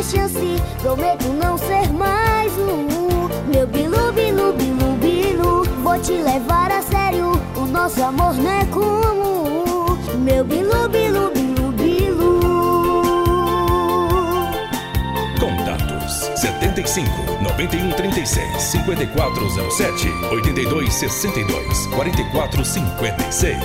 chance, prometo não ser mais um. Meu bilu, bilu, bilu, bilu, vou te levar a sério, o nosso amor não é comum. Meu bilu, bilu, bilu, bilu. Contatos 75 91 36 5407 82 62 44 56.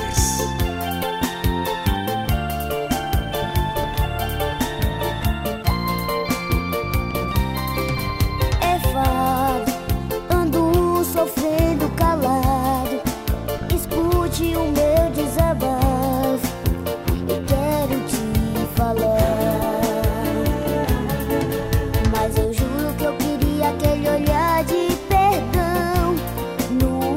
Sofrendo calado, escute o meu desabafo e quero te falar. Mas eu juro que eu queria aquele olhar de perdão no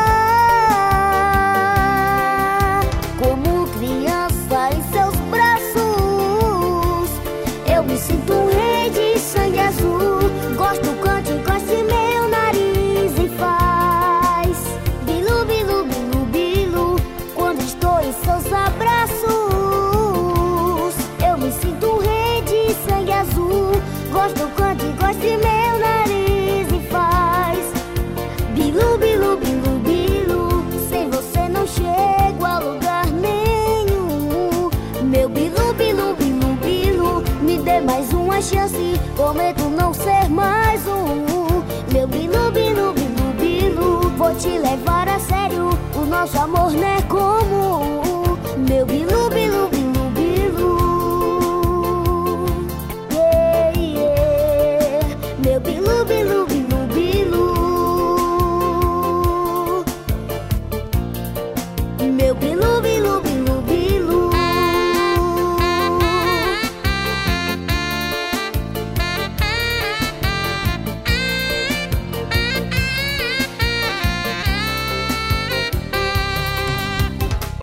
ar, como criança em seus braços. Eu me sinto um rei de sangue azul, gosto, cante, encoste meu nariz. Seus abraços, eu me sinto um rei de sangue azul. Gosto, cante, encoste meu nariz e faz bilu, bilu, bilu, bilu. Sem você não chego a lugar nenhum. Meu bilu, bilu, bilu, bilu, me dê mais uma chance, prometo não ser mais um. Meu bilu, bilu, bilu, bilu, vou te levar a sério, o nosso amor não é comum. Meu bilu,